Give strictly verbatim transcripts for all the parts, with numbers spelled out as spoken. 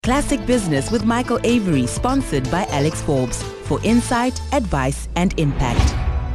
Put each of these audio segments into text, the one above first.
Classic Business with Michael Avery, sponsored by Alex Forbes, for insight, advice, and impact.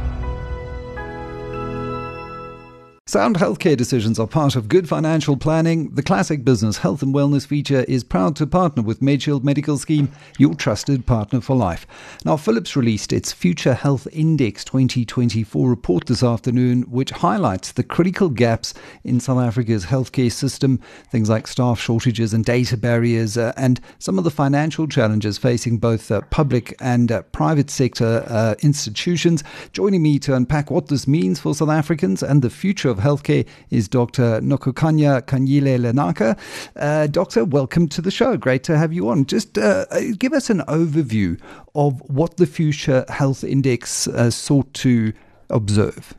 Sound healthcare decisions are part of good financial planning. The Classic Business Health and Wellness feature is proud to partner with MedShield Medical Scheme, your trusted partner for life. Now, Philips released its Future Health Index twenty twenty-four report this afternoon, which highlights the critical gaps in South Africa's healthcare system, things like staff shortages and data barriers, uh, and some of the financial challenges facing both uh, public and uh, private sector uh, institutions. Joining me to unpack what this means for South Africans and the future of healthcare is Doctor Nokukanya Kanyile Lenaka. Uh, doctor, welcome to the show. Great to have you on. Just uh, give us an overview of what the Future Health Index uh, sought to observe.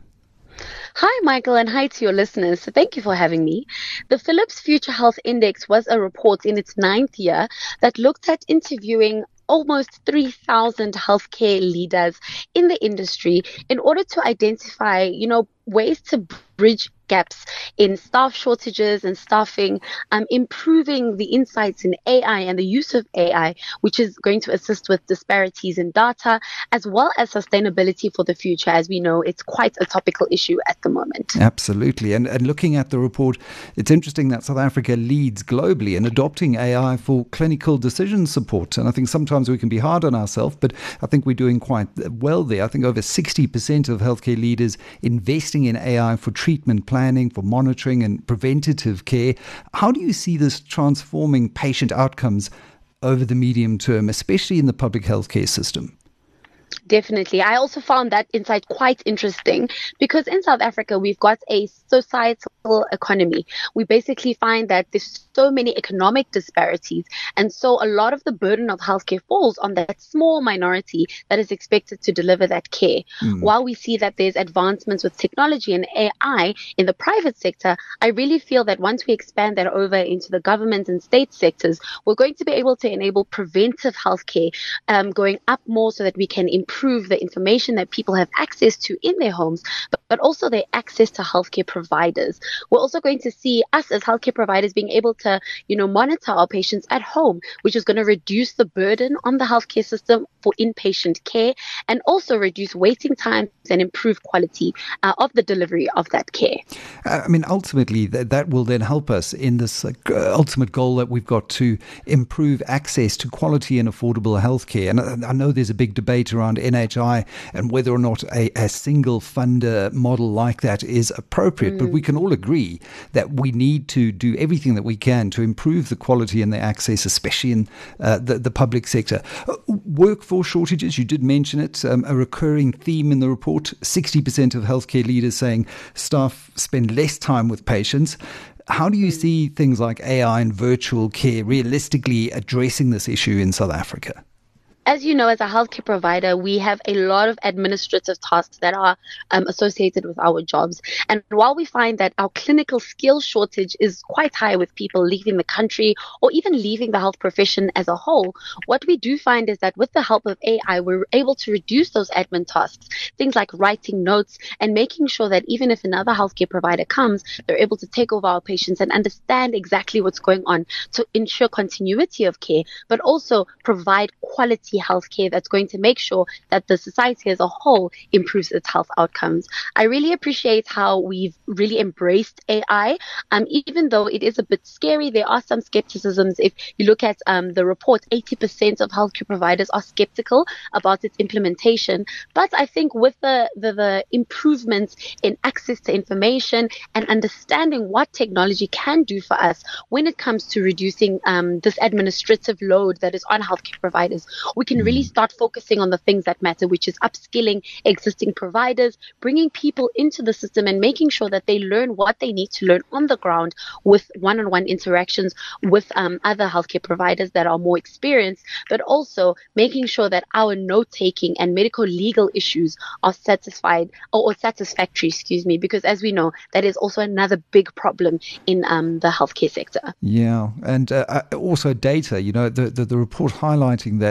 Hi, Michael, and hi to your listeners. So thank you for having me. The Philips Future Health Index was a report in its ninth year that looked at interviewing almost three thousand healthcare leaders in the industry in order to identify, you know, ways to bridge gaps in staff shortages and staffing, um, improving the insights in A I and the use of A I, which is going to assist with disparities in data, as well as sustainability for the future. As we know, it's quite a topical issue at the moment. Absolutely. And, and looking at the report, it's interesting that South Africa leads globally in adopting A I for clinical decision support. And I think sometimes we can be hard on ourselves, but I think we're doing quite well there. I think over sixty percent of healthcare leaders investing in A I for treatment planning, for monitoring and preventative care. How do you see this transforming patient outcomes over the medium term, especially in the public healthcare system? Definitely. I also found that insight quite interesting because in South Africa, we've got a societal economy. We basically find that there's so many economic disparities. And so a lot of the burden of healthcare falls on that small minority that is expected to deliver that care. Mm. While we see that there's advancements with technology and A I in the private sector, I really feel that once we expand that over into the government and state sectors, we're going to be able to enable preventive healthcare um, going up more so that we can improve the information that people have access to in their homes, but, but also their access to healthcare providers. We're also going to see us as healthcare providers being able to, you know, monitor our patients at home, which is going to reduce the burden on the healthcare system for inpatient care and also reduce waiting times and improve quality uh, of the delivery of that care. Uh, I mean, ultimately, that, that will then help us in this uh, ultimate goal that we've got to improve access to quality and affordable healthcare. And I, I know there's a big debate around N H I and whether or not a, a single funder model like that is appropriate. Mm. But we can all agree that we need to do everything that we can to improve the quality and the access, especially in uh, the, the public sector. Uh, workforce shortages, you did mention it, um, a recurring theme in the report. sixty percent of healthcare leaders saying staff spend less time with patients. How do you see things like A I and virtual care realistically addressing this issue in South Africa? As you know, as a healthcare provider, we have a lot of administrative tasks that are um, associated with our jobs. And while we find that our clinical skill shortage is quite high with people leaving the country or even leaving the health profession as a whole, what we do find is that with the help of A I, we're able to reduce those admin tasks, things like writing notes and making sure that even if another healthcare provider comes, they're able to take over our patients and understand exactly what's going on to ensure continuity of care, but also provide quality healthcare that's going to make sure that the society as a whole improves its health outcomes. I really appreciate how we've really embraced A I. Um, even though it is a bit scary, there are some skepticisms. If you look at um, the report, eighty percent of healthcare providers are skeptical about its implementation. But I think with the, the, the improvements in access to information and understanding what technology can do for us when it comes to reducing um, this administrative load that is on healthcare providers, we can really start focusing on the things that matter, which is upskilling existing providers, bringing people into the system and making sure that they learn what they need to learn on the ground with one-on-one interactions with um, other healthcare providers that are more experienced, but also making sure that our note-taking and medical legal issues are satisfied or, or satisfactory, excuse me, because as we know, that is also another big problem in um, the healthcare sector. Yeah, and uh, also data, you know, the, the, the report highlighting that seventy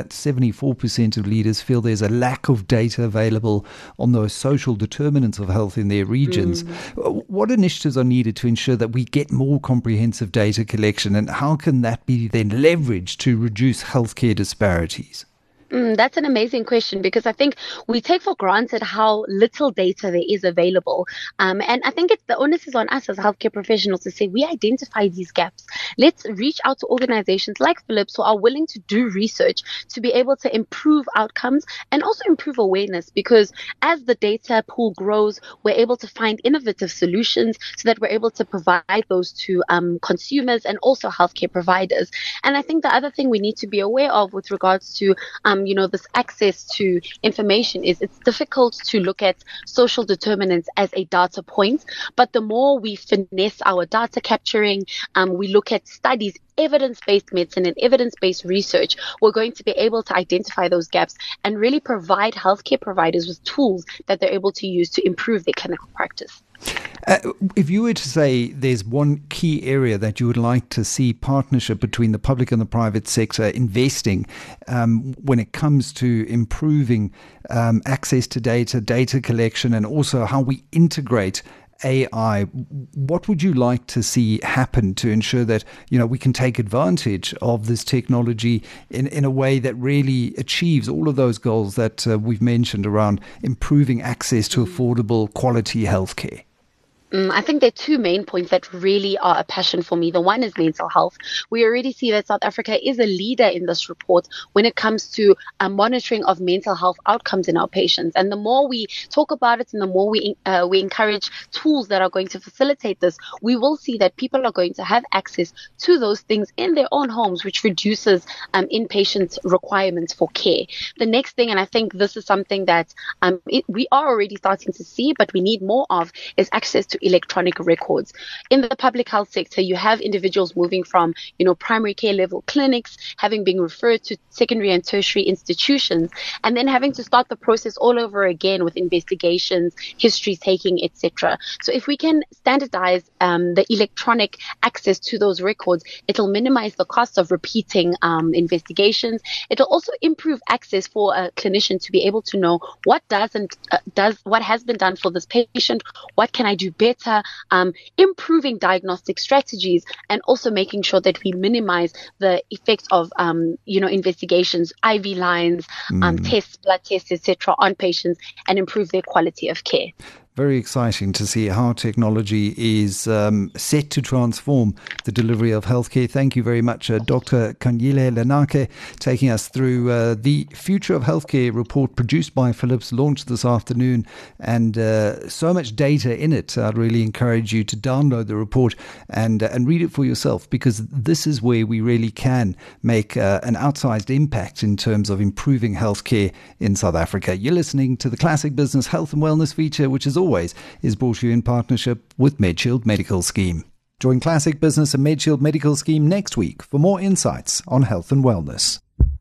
twenty-four percent of leaders feel there's a lack of data available on those social determinants of health in their regions. Mm. What initiatives are needed to ensure that we get more comprehensive data collection, and how can that be then leveraged to reduce healthcare disparities? Mm, that's an amazing question, because I think we take for granted how little data there is available. Um, and I think it's, the onus is on us as healthcare professionals to say, we identify these gaps. Let's reach out to organizations like Philips who are willing to do research to be able to improve outcomes and also improve awareness, because as the data pool grows, we're able to find innovative solutions so that we're able to provide those to um, consumers and also healthcare providers. And I think the other thing we need to be aware of with regards to um, you know, this access to information is it's difficult to look at social determinants as a data point, but the more we finesse our data capturing, um, we look at studies, evidence-based medicine and evidence-based research, we're going to be able to identify those gaps and really provide healthcare providers with tools that they're able to use to improve their clinical practice. Uh, if you were to say there's one key area that you would like to see partnership between the public and the private sector investing um, when it comes to improving um, access to data, data collection, and also how we integrate A I, what would you like to see happen to ensure that, you know, we can take advantage of this technology in, in a way that really achieves all of those goals that uh, we've mentioned around improving access to affordable, quality healthcare? Mm, I think there are two main points that really are a passion for me. The one is mental health. We already see that South Africa is a leader in this report when it comes to uh, monitoring of mental health outcomes in our patients. And the more we talk about it and the more we uh, we encourage tools that are going to facilitate this, we will see that people are going to have access to those things in their own homes, which reduces um, inpatient requirements for care. The next thing, and I think this is something that um, it, we are already starting to see, but we need more of, is access to electronic records. In the public health sector, you have individuals moving from, you know, primary care level clinics, having been referred to secondary and tertiary institutions, and then having to start the process all over again with investigations, history taking, et cetera. So if we can standardize um, the electronic access to those records, it'll minimize the cost of repeating um, investigations. It'll also improve access for a clinician to be able to know what doesn't uh, does what has been done for this patient, what can I do better. Better, um, improving diagnostic strategies, and also making sure that we minimize the effects of, um, you know, investigations, I V lines, mm. um, tests, blood tests, et cetera, on patients, and improve their quality of care. Very exciting to see how technology is um, set to transform the delivery of healthcare. Thank you very much, uh, Doctor Kanyile Lenake, taking us through uh, the Future of Healthcare report produced by Philips, launched this afternoon, and uh, so much data in it. I'd really encourage you to download the report and uh, and read it for yourself, because this is where we really can make uh, an outsized impact in terms of improving healthcare in South Africa. You're listening to the Classic Business Health and Wellness feature, which is always is brought to you in partnership with MedShield Medical Scheme. Join Classic Business and MedShield Medical Scheme next week for more insights on health and wellness.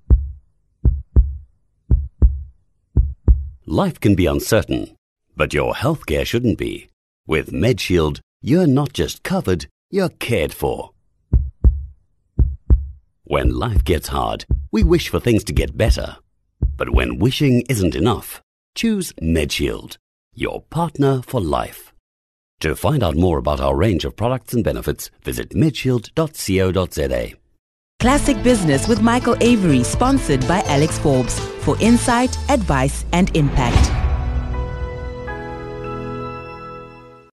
Life can be uncertain, but your healthcare shouldn't be. With MedShield, you're not just covered, you're cared for. When life gets hard, we wish for things to get better. But when wishing isn't enough, choose MedShield, your partner for life. To find out more about our range of products and benefits, visit medshield dot co dot za. Classic Business with Michael Avery, sponsored by Alex Forbes, for insight, advice, and impact.